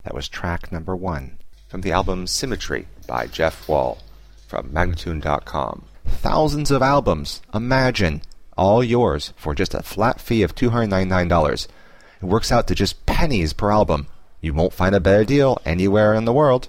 That was track number 1 from the album Symmetry by Jeff Wall from Magnatune.com. Thousands of albums, imagine, all yours for just a flat fee of $299. It works out to just pennies per album. You won't find a better deal anywhere in the world.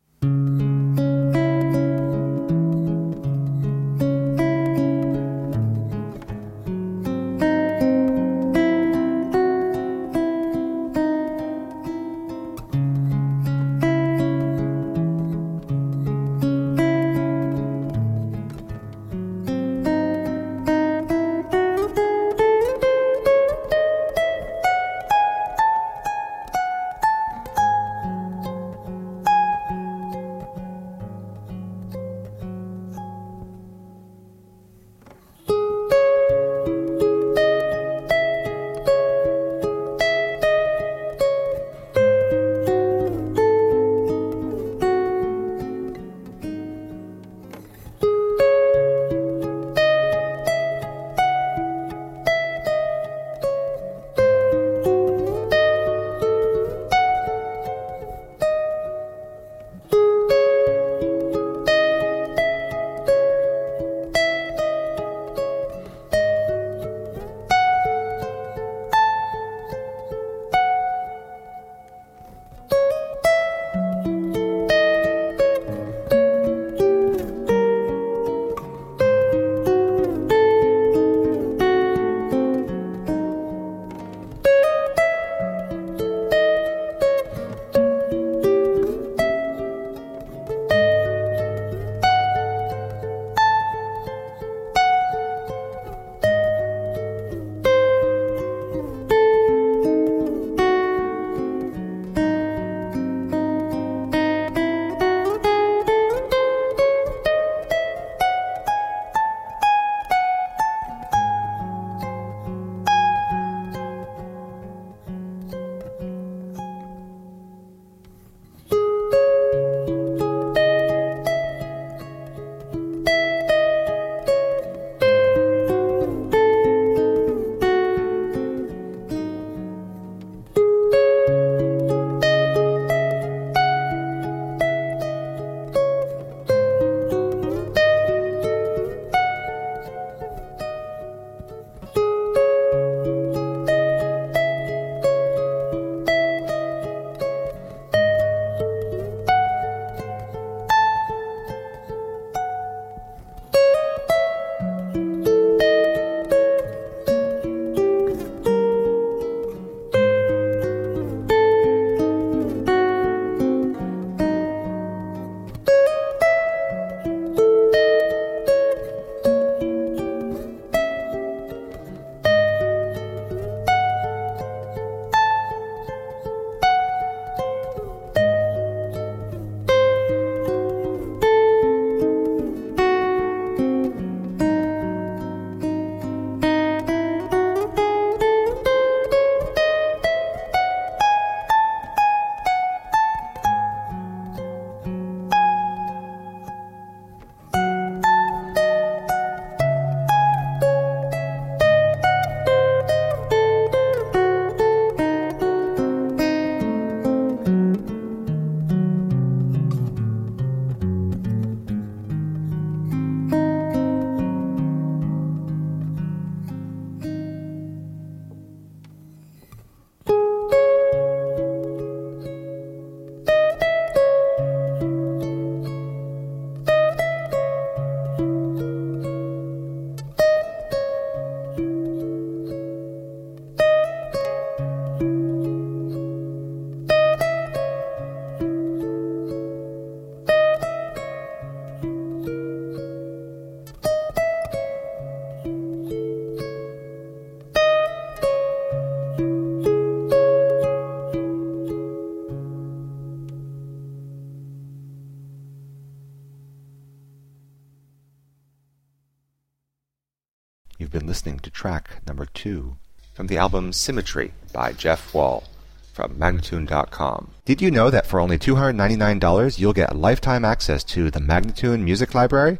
You've been listening to track number 2 from the album Symmetry by Jeff Wall from Magnatune.com. Did you know that for only $299 you'll get lifetime access to the Magnatune Music Library?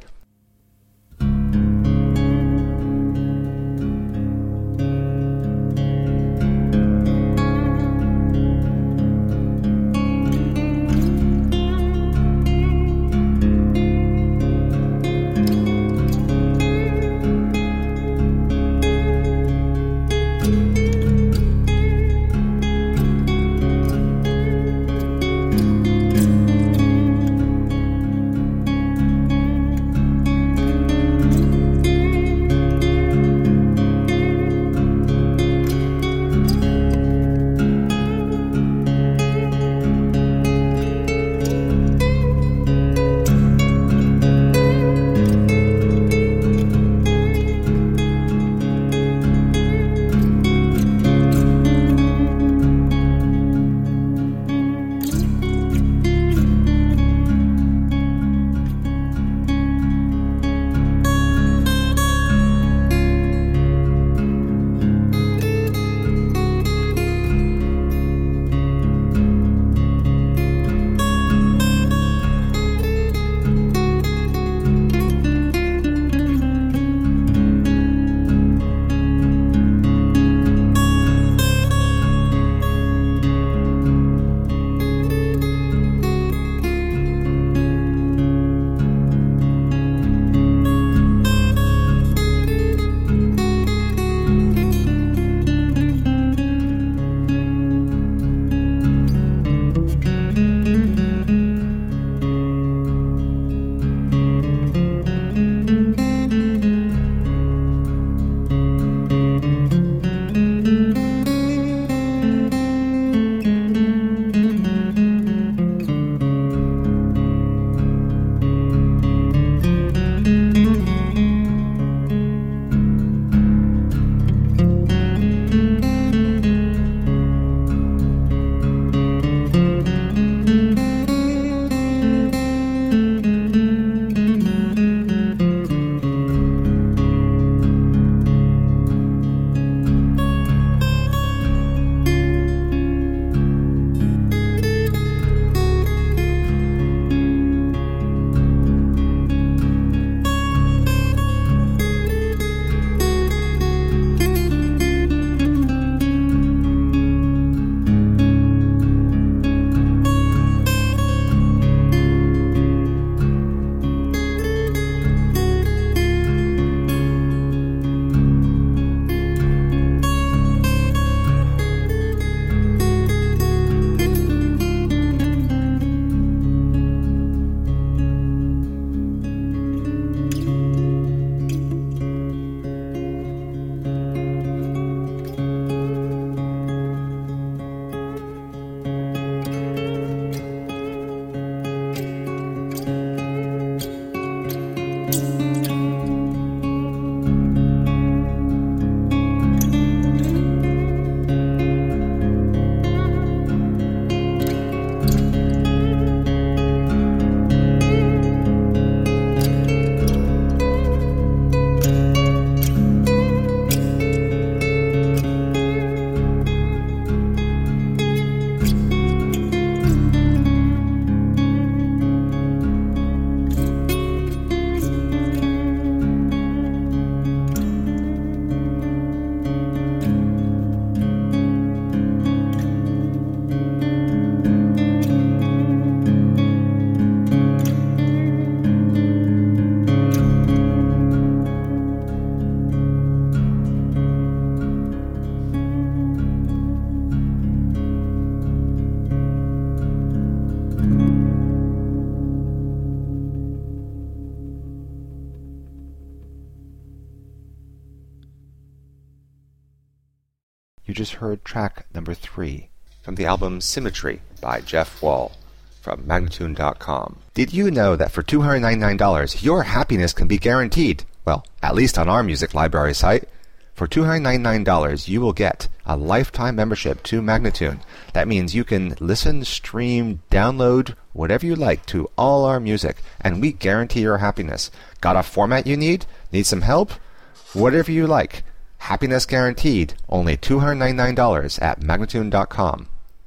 You just heard track number 3 from the album Symmetry by Jeff Wall from Magnatune.com. Did you know that for $299, your happiness can be guaranteed? Well, at least on our music library site. For $299, you will get a lifetime membership to Magnatune. That means you can listen, stream, download, whatever you like to all our music, and we guarantee your happiness. Got a format you need? Need some help? Whatever you like. Happiness guaranteed. Only $299 at Magnatune.com.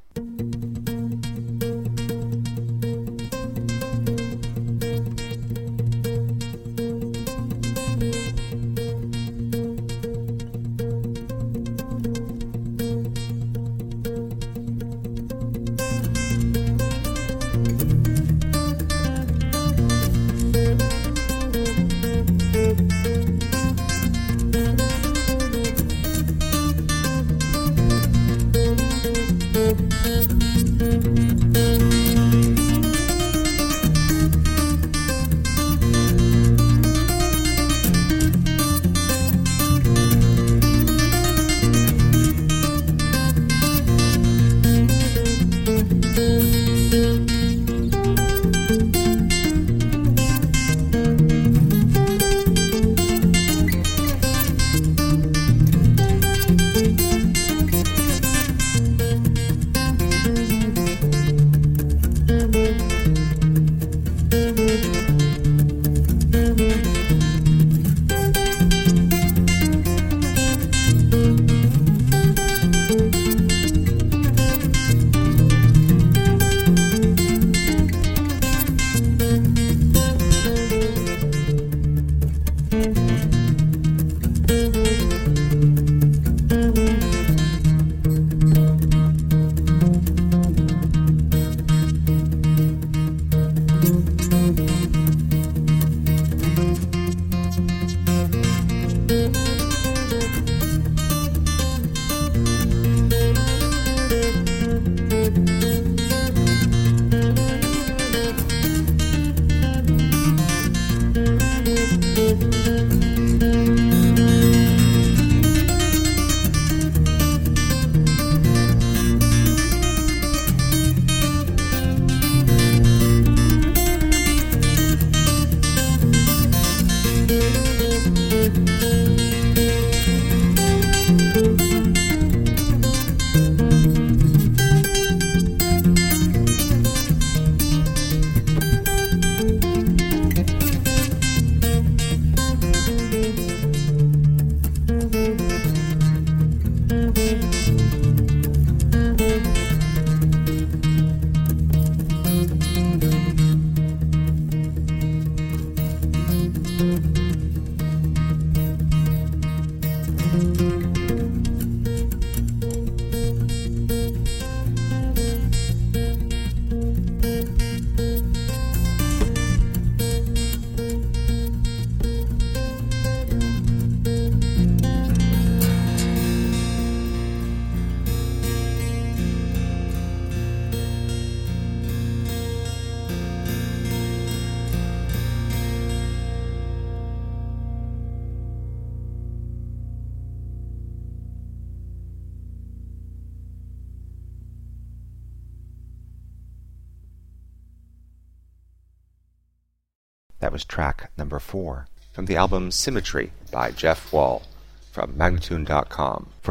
That was track number 4 from the album Symmetry by Jeff Wall from Magnatune.com. For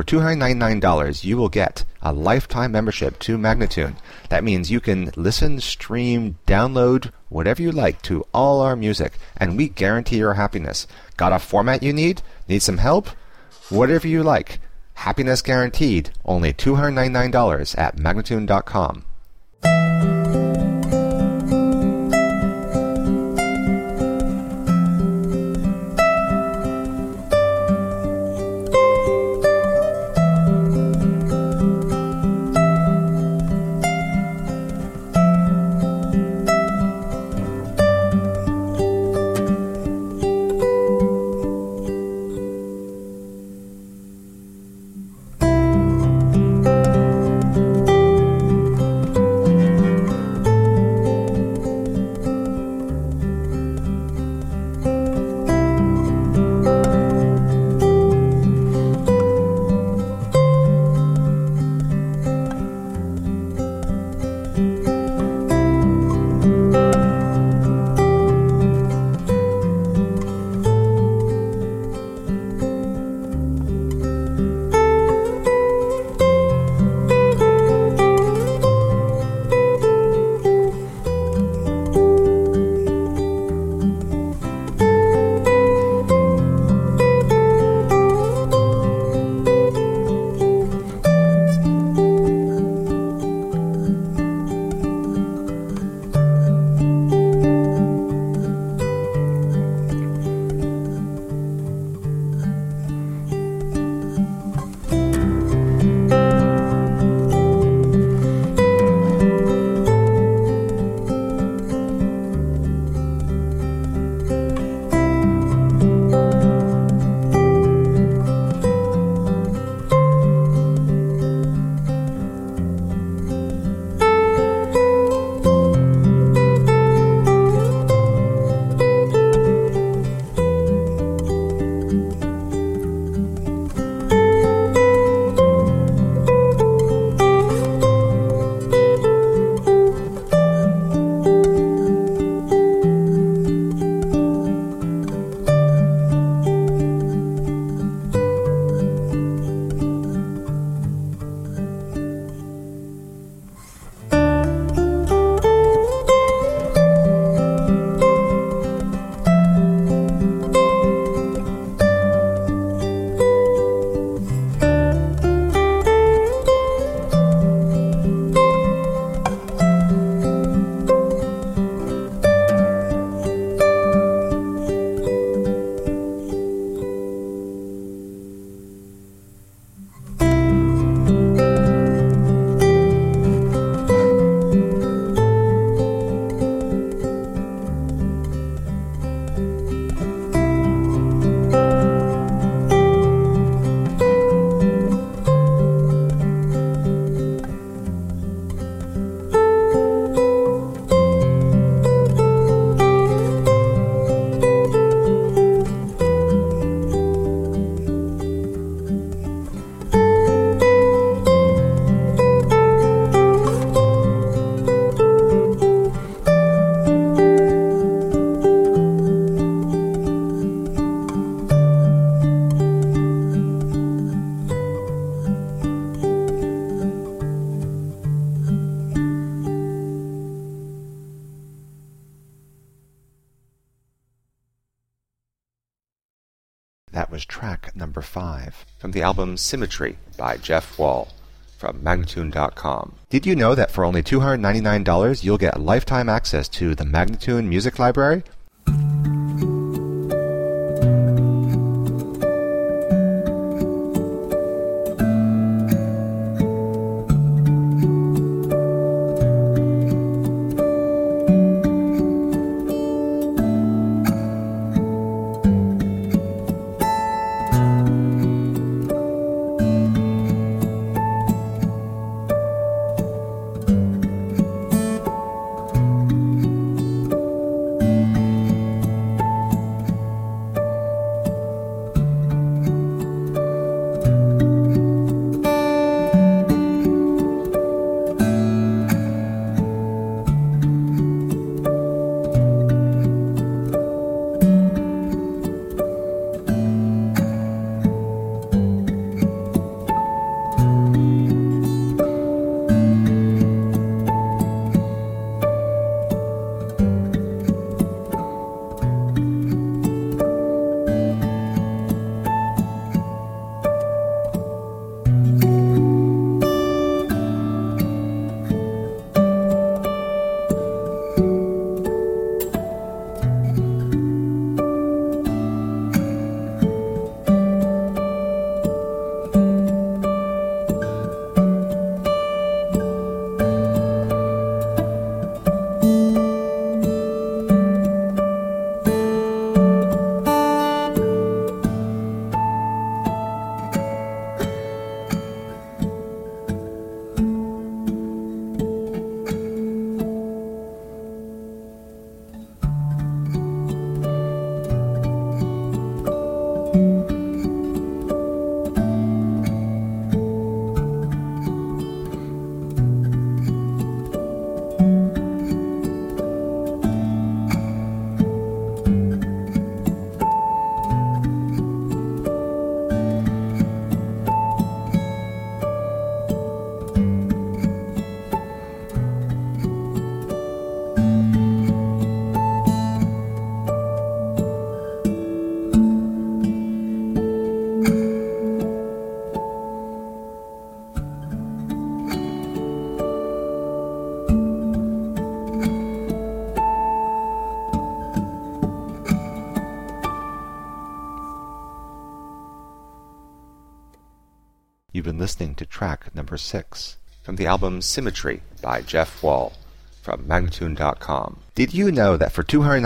$299, you will get a lifetime membership to Magnatune. That means you can listen, stream, download, whatever you like to all our music, and we guarantee your happiness. Got a format you need? Need some help? Whatever you like. Happiness guaranteed. Only $299 at Magnatune.com. 5 from the album Symmetry by Jeff Wall from Magnatune.com. Did you know that for only $299 you'll get lifetime access to the Magnatune Music Library? You've been listening to track number 6 from the album Symmetry by Jeff Wall from Magnatune.com. Did you know that for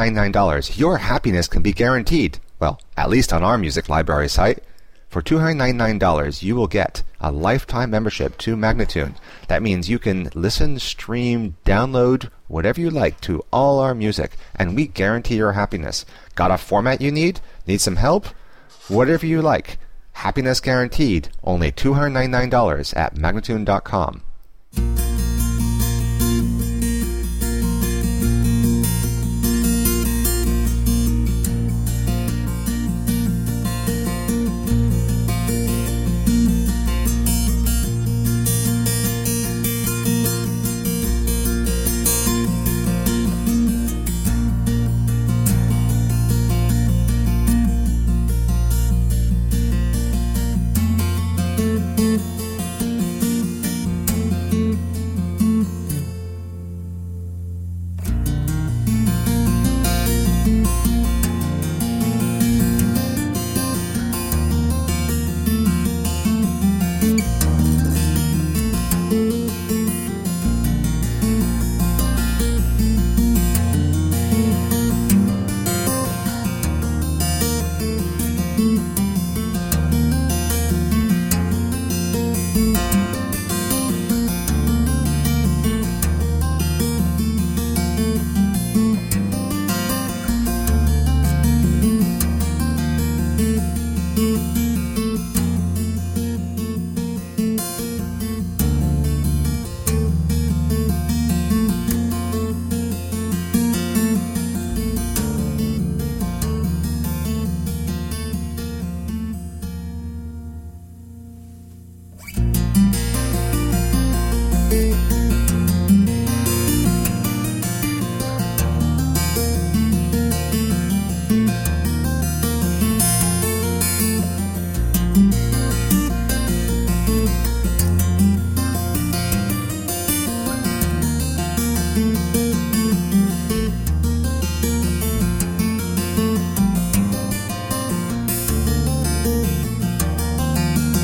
$299 your happiness can be guaranteed? Well, at least on our music library site. For $299 you will get a lifetime membership to Magnatune. That means you can listen, stream, download, whatever you like to all our music, and we guarantee your happiness. Got a format you need? Need some help? Whatever you like. Happiness guaranteed, only $299 at Magnatune.com.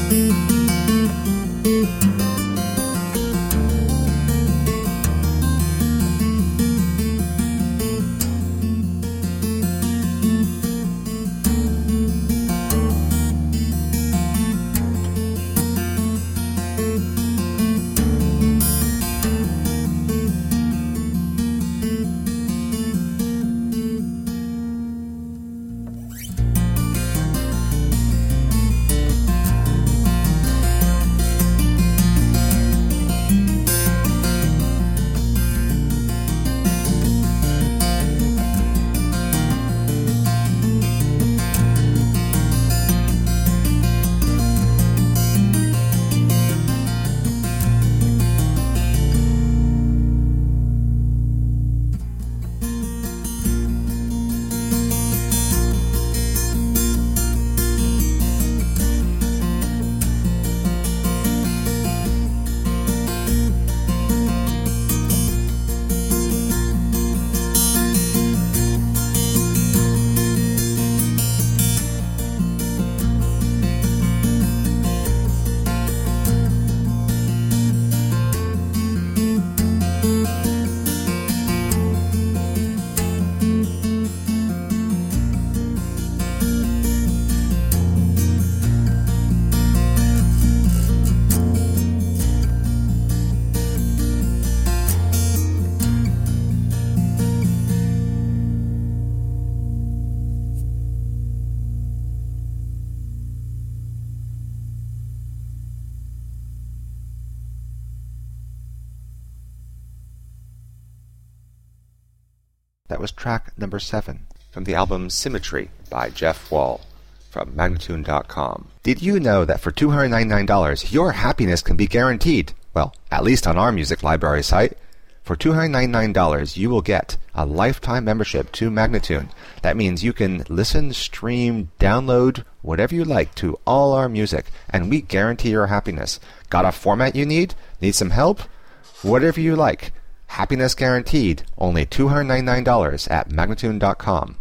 That was track number 7 from the album Symmetry by Jeff Wall from Magnatune.com. Did you know that for $299 your happiness can be guaranteed? Well, at least on our music library site. For $299 you will get a lifetime membership to Magnatune. That means you can listen, stream, download, whatever you like to all our music, and we guarantee your happiness. Got a format you need? Need some help? Whatever you like. Happiness guaranteed, only $299 at Magnatune.com.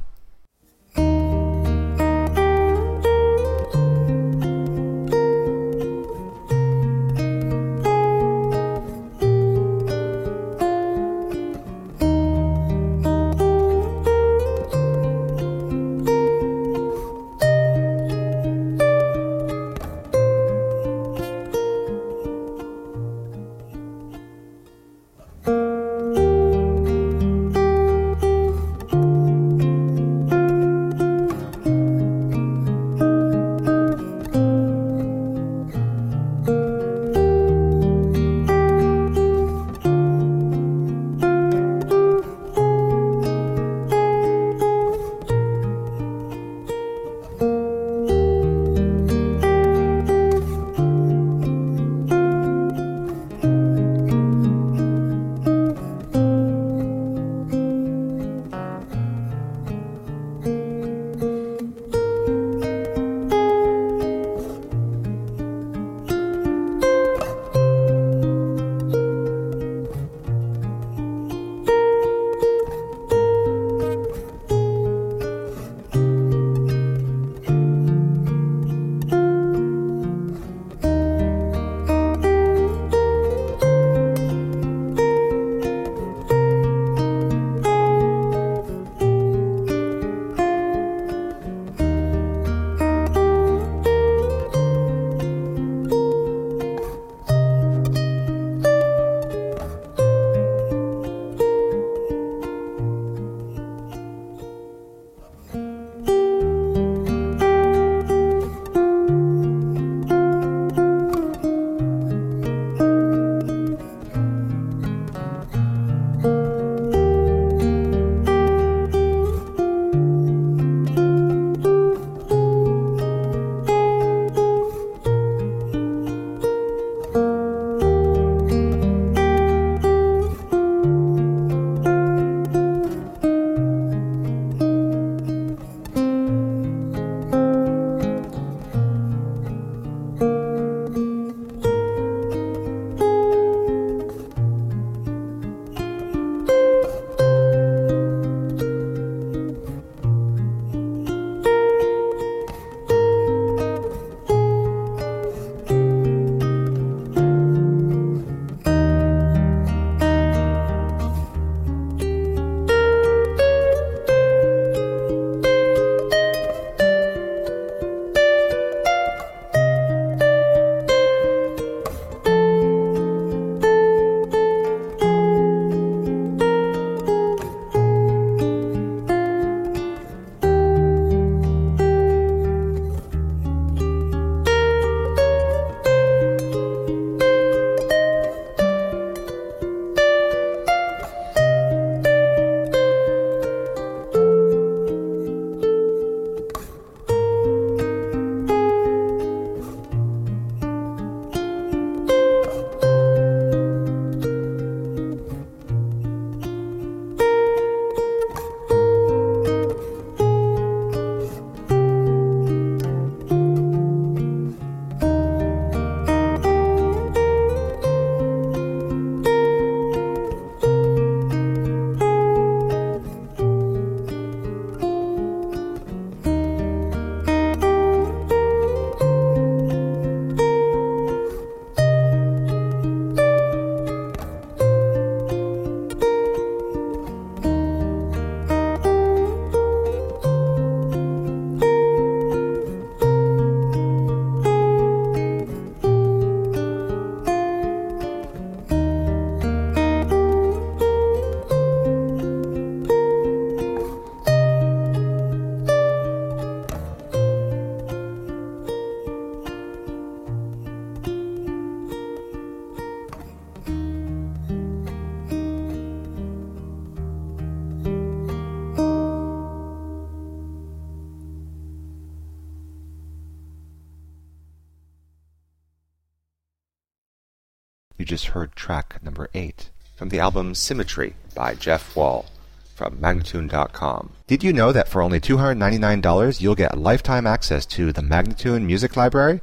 You just heard track number 8 from the album Symmetry by Jeff Wall from Magnatune.com. Did you know that for only $299 you'll get lifetime access to the Magnatune Music Library?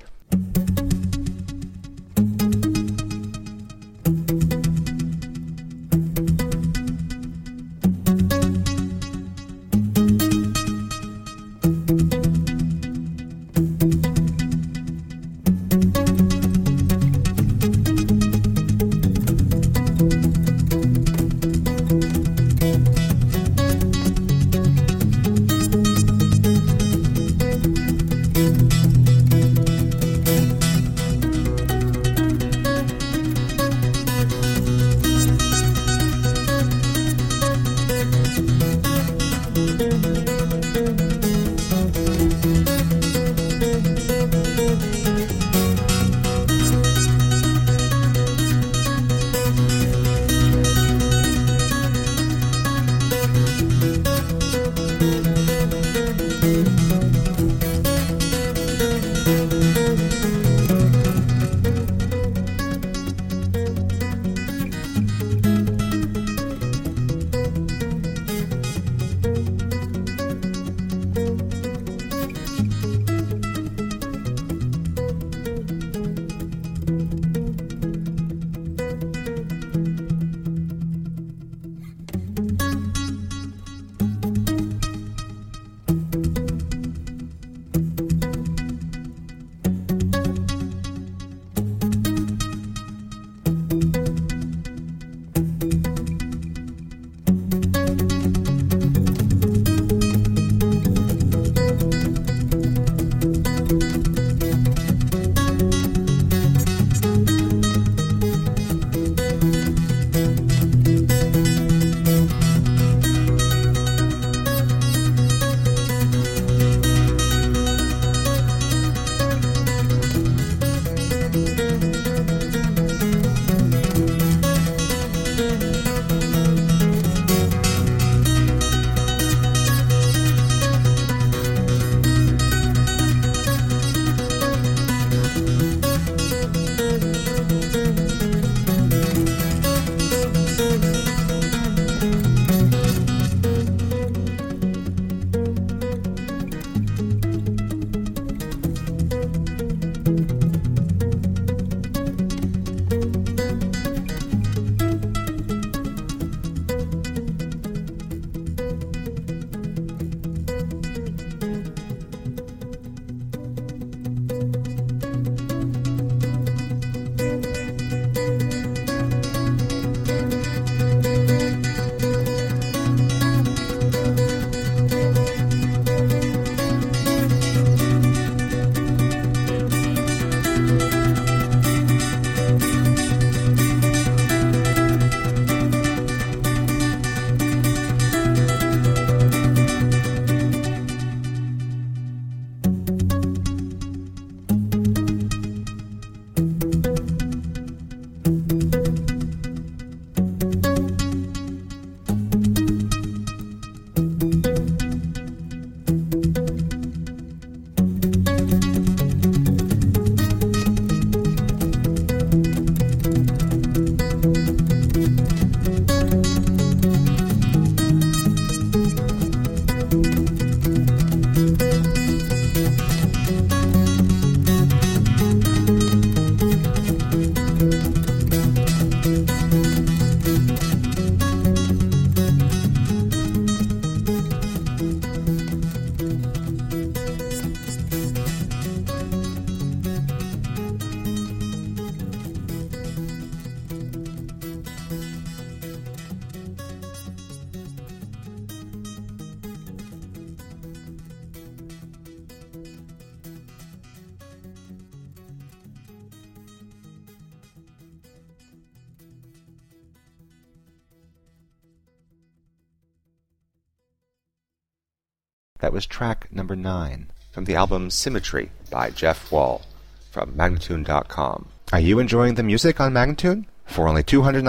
That was track number 9 from the album Symmetry by Jeff Wall from Magnatune.com. Are you enjoying the music on Magnatune? For only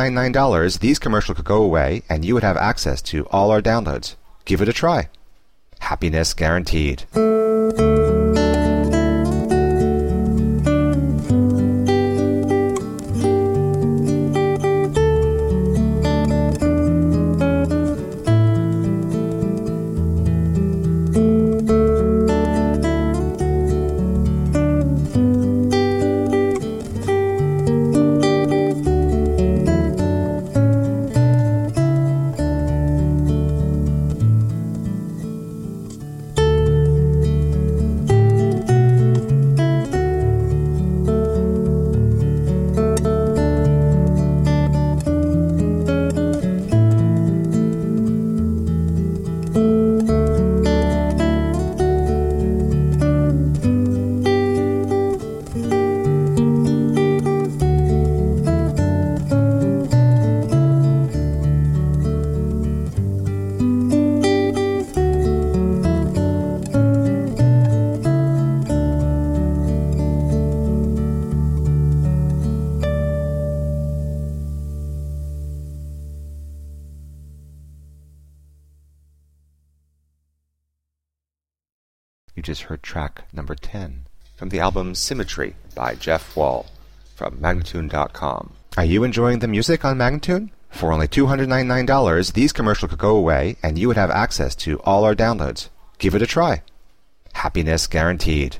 $299, these commercials could go away and you would have access to all our downloads. Give it a try. Happiness guaranteed. You just heard track number 10 from the album Symmetry by Jeff Wall from Magnatune.com. Are you enjoying the music on Magnatune? For only $299, these commercials could go away and you would have access to all our downloads. Give it a try. Happiness guaranteed.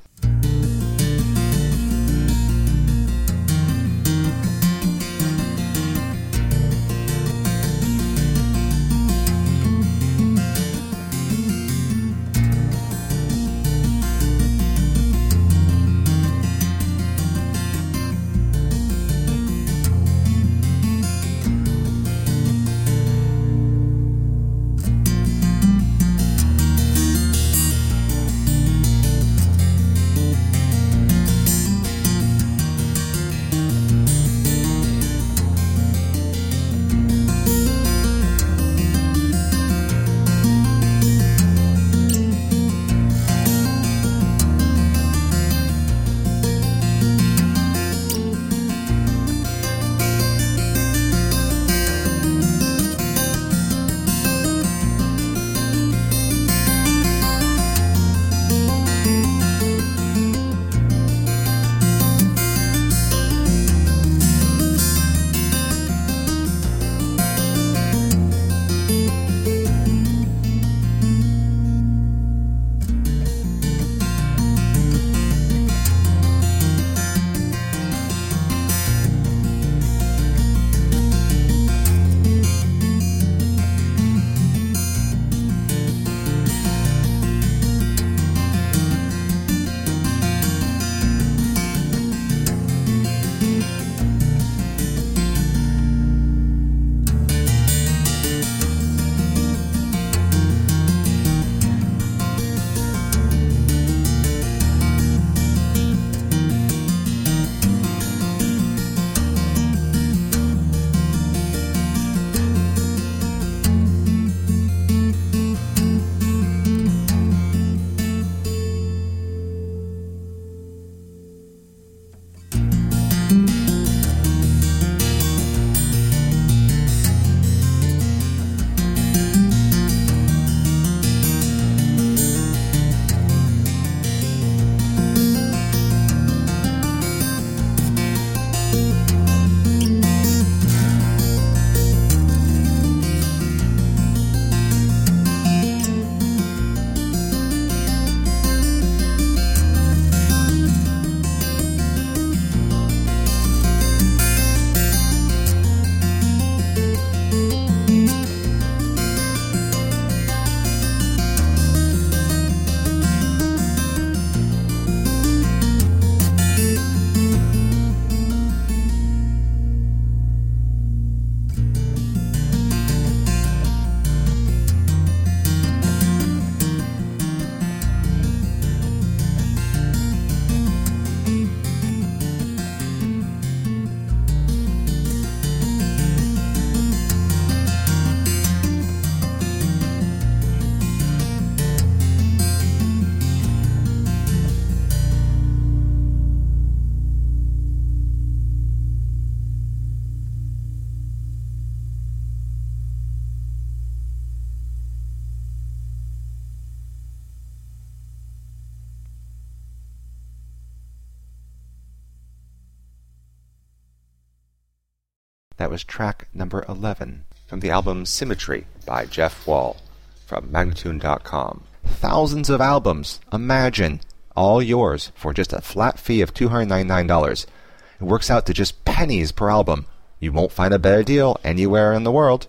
That was track number 11 from the album Symmetry by Jeff Wall from Magnatune.com. Thousands of albums, imagine, all yours for just a flat fee of $299. It works out to just pennies per album. You won't find a better deal anywhere in the world.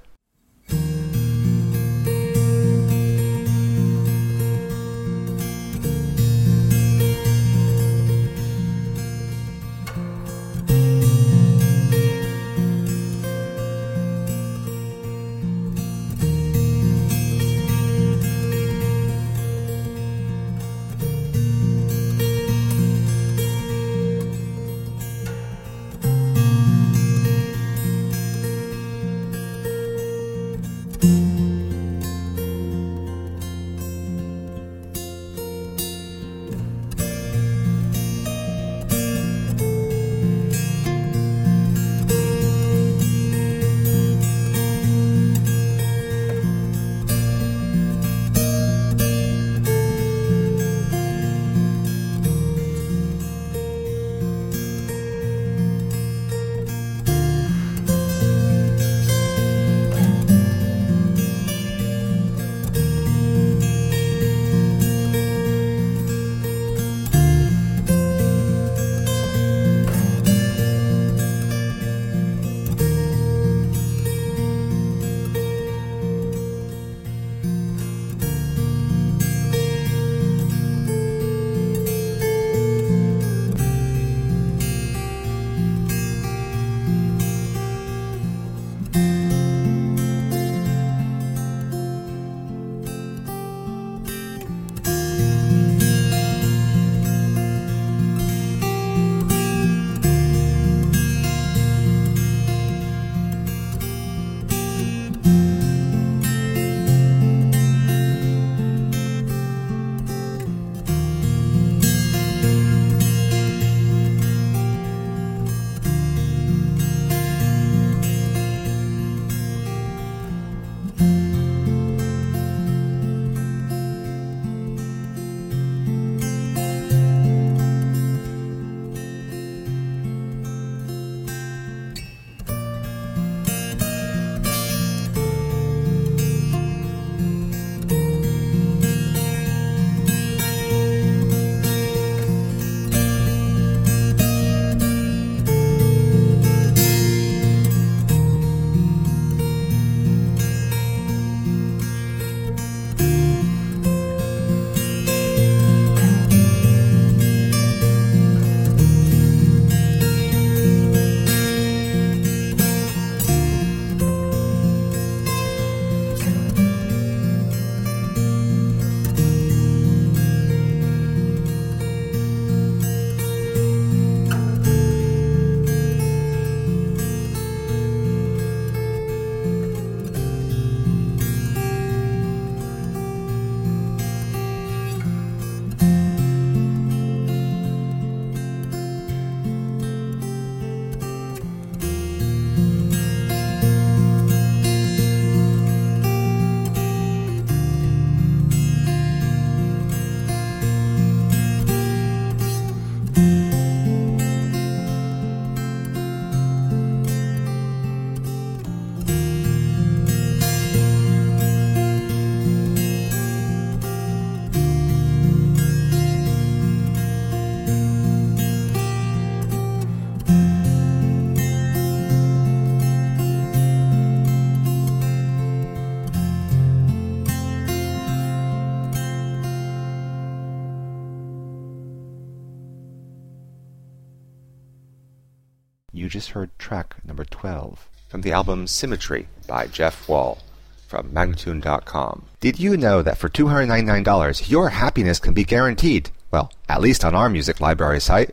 You just heard track number 12 from the album Symmetry by Jeff Wall from Magnatune.com. Did you know that for $299 your happiness can be guaranteed? Well, at least on our music library site.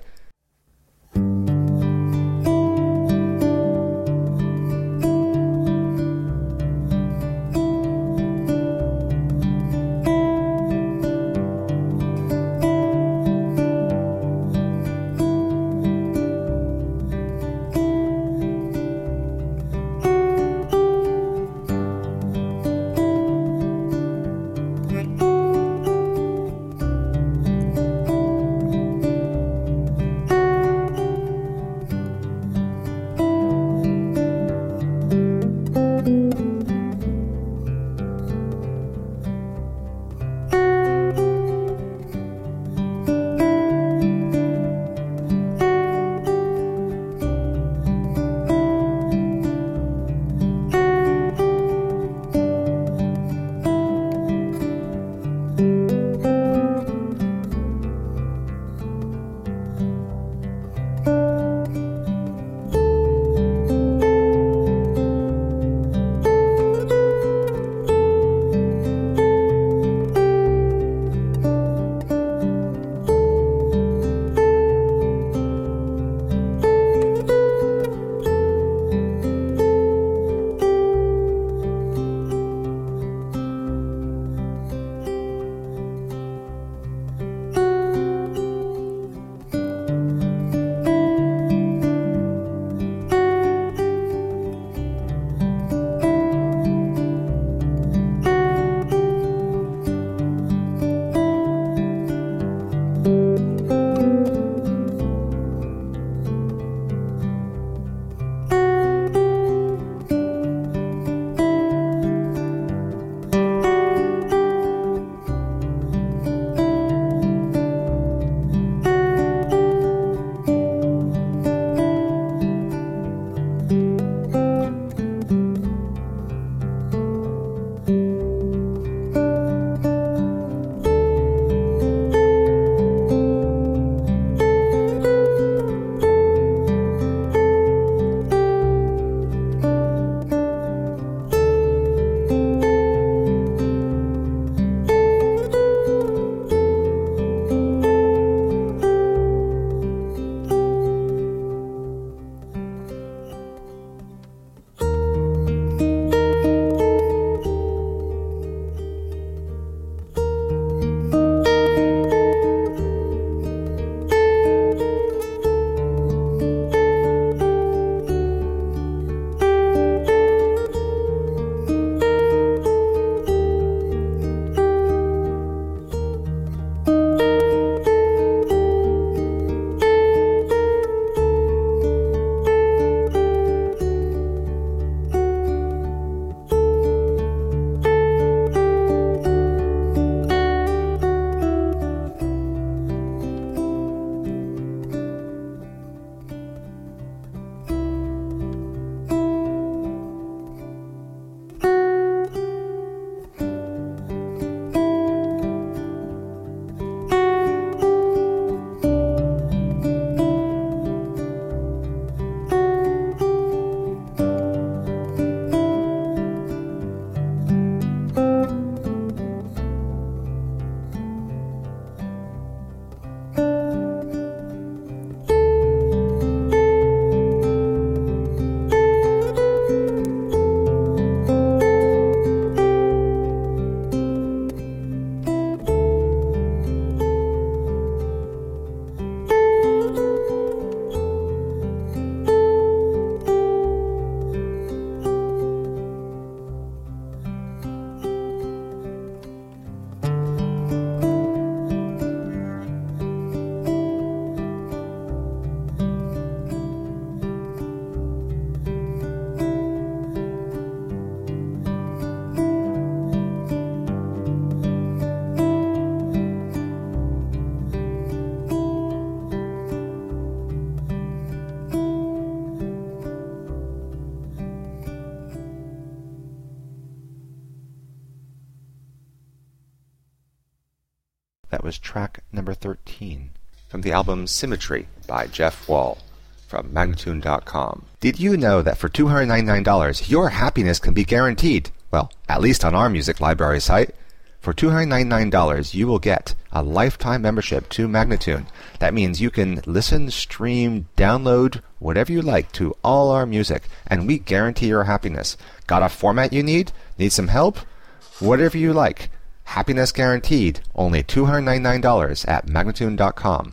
That was track number 13 from the album Symmetry by Jeff Wall from Magnatune.com. Did you know that for $299, your happiness can be guaranteed? Well, at least on our music library site. For $299, you will get a lifetime membership to Magnatune. That means you can listen, stream, download, whatever you like to all our music, and we guarantee your happiness. Got a format you need? Need some help? Whatever you like. Happiness guaranteed. Only $299 at Magnatune.com.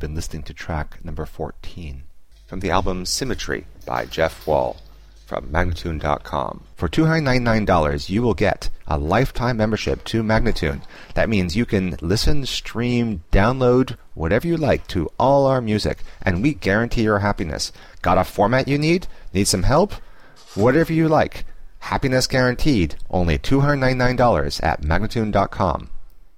been listening to track number 14 from the album Symmetry by Jeff Wall from Magnatune.com. For $299, you will get a lifetime membership to Magnatune. That means you can listen, stream, download, whatever you like to all our music, and we guarantee your happiness. Got a format you need? Need some help? Whatever you like. Happiness guaranteed. Only $299 at Magnatune.com.